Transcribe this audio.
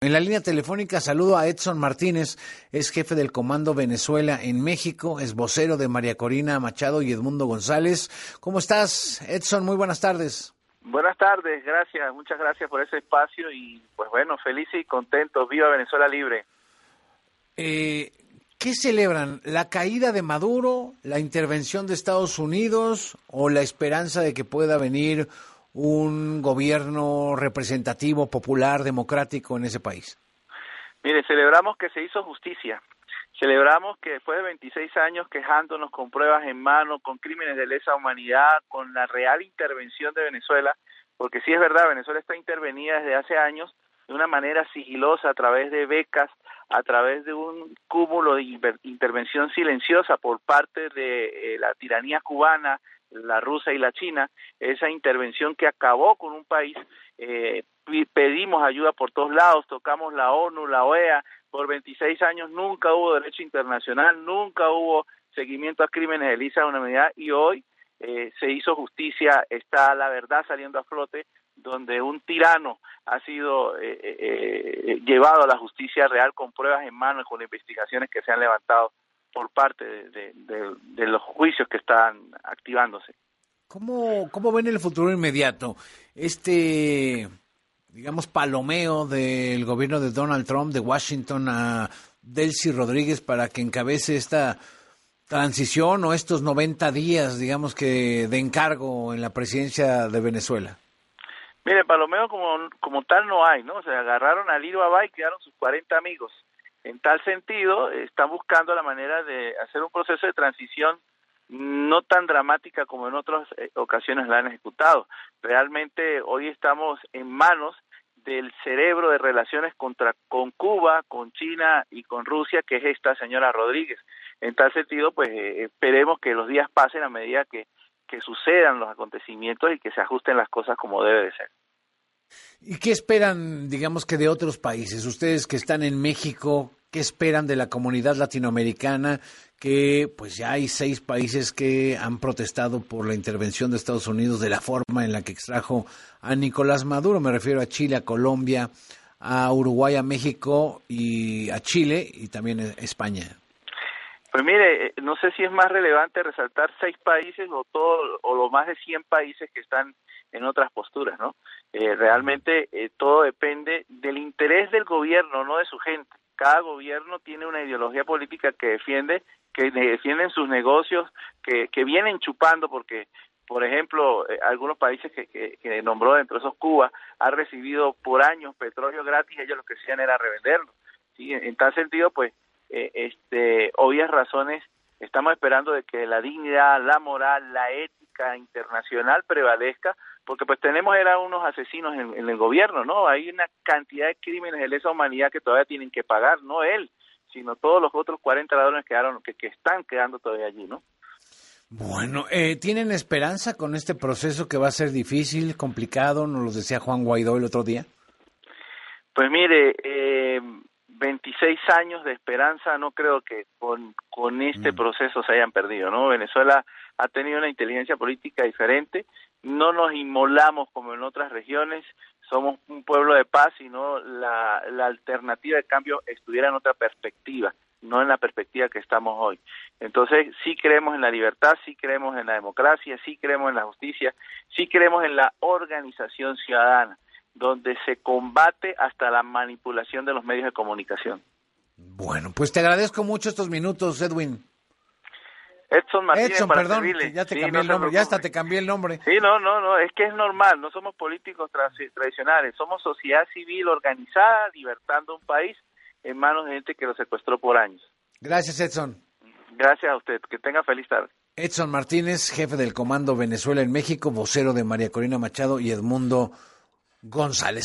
En la línea telefónica saludo a Edson Martínez, es jefe del Comando Venezuela en México, es vocero de María Corina Machado y Edmundo González. ¿Cómo estás, Edson? Muy buenas tardes. Buenas tardes, gracias, muchas gracias por ese espacio y pues bueno, felices y contentos, viva Venezuela libre. ¿Qué celebran? ¿La caída de Maduro, la intervención de Estados Unidos o la esperanza de que pueda venir un gobierno representativo, popular, democrático en ese país? Mire, celebramos que se hizo justicia, celebramos que después de 26 años quejándonos con pruebas en mano, con crímenes de lesa humanidad, con la real intervención de Venezuela, porque sí es verdad, Venezuela está intervenida desde hace años de una manera sigilosa a través de becas, a través de un cúmulo de intervención silenciosa por parte de la tiranía cubana, la rusa y la china, esa intervención que acabó con un país. Pedimos ayuda por todos lados, tocamos la ONU, la OEA, por 26 años nunca hubo derecho internacional, nunca hubo seguimiento a crímenes de lesa humanidad y hoy se hizo justicia, está la verdad saliendo a flote, donde un tirano ha sido llevado a la justicia real con pruebas en mano y con investigaciones que se han levantado por parte de los juicios que están activándose. ¿Cómo ven el futuro inmediato? Digamos, palomeo del gobierno de Donald Trump, de Washington, a Delcy Rodríguez para que encabece esta transición o estos 90 días, digamos que de encargo en la presidencia de Venezuela. Mire, palomeo como tal no hay, ¿no? O sea, agarraron a Liro Abay y quedaron sus 40 amigos. En tal sentido, están buscando la manera de hacer un proceso de transición no tan dramática como en otras ocasiones la han ejecutado. Realmente hoy estamos en manos del cerebro de relaciones con Cuba, con China y con Rusia, que es esta señora Rodríguez. En tal sentido, pues esperemos que los días pasen a medida que sucedan los acontecimientos y que se ajusten las cosas como debe de ser. ¿Y qué esperan, digamos que de otros países? Ustedes que están en México, ¿qué esperan de la comunidad latinoamericana? Que pues ya hay 6 países que han protestado por la intervención de Estados Unidos de la forma en la que extrajo a Nicolás Maduro. Me refiero a Chile, a Colombia, a Uruguay, a México y a Chile y también a España. Pues mire, no sé si es más relevante resaltar 6 países o los más de 100 países que están en otras posturas, ¿no? Realmente todo depende del interés del gobierno, no de su gente. Cada gobierno tiene una ideología política que defienden sus negocios, que vienen chupando porque, por ejemplo, algunos países que nombró, dentro de esos Cuba, ha recibido por años petróleo gratis, ellos lo que hacían era revenderlo, ¿sí? En tal sentido, pues, obvias razones, estamos esperando de que la dignidad, la moral, la ética internacional prevalezca, porque pues tenemos unos asesinos en el gobierno, ¿no? Hay una cantidad de crímenes de lesa humanidad que todavía tienen que pagar, no él, sino todos los otros 40 ladrones que están quedando todavía allí, ¿no? Bueno, ¿tienen esperanza con este proceso que va a ser difícil, complicado? Nos lo decía Juan Guaidó el otro día. Pues mire, 26 años de esperanza, no creo que con este proceso se hayan perdido, ¿no? Venezuela ha tenido una inteligencia política diferente, no nos inmolamos como en otras regiones, somos un pueblo de paz, sino la alternativa de cambio estuviera en otra perspectiva, no en la perspectiva que estamos hoy. Entonces, sí creemos en la libertad, sí creemos en la democracia, sí creemos en la justicia, sí creemos en la organización ciudadana, donde se combate hasta la manipulación de los medios de comunicación. Bueno, pues te agradezco mucho estos minutos, Edwin. Edson Martínez, Edson, para perdón, servirle. ya te cambié el nombre, ya hasta te cambié el nombre. Sí, no, es que es normal, no somos políticos tradicionales, somos sociedad civil organizada, libertando un país en manos de gente que lo secuestró por años. Gracias, Edson. Gracias a usted, que tenga feliz tarde. Edson Martínez, jefe del Comando Venezuela en México, vocero de María Corina Machado y Edmundo González.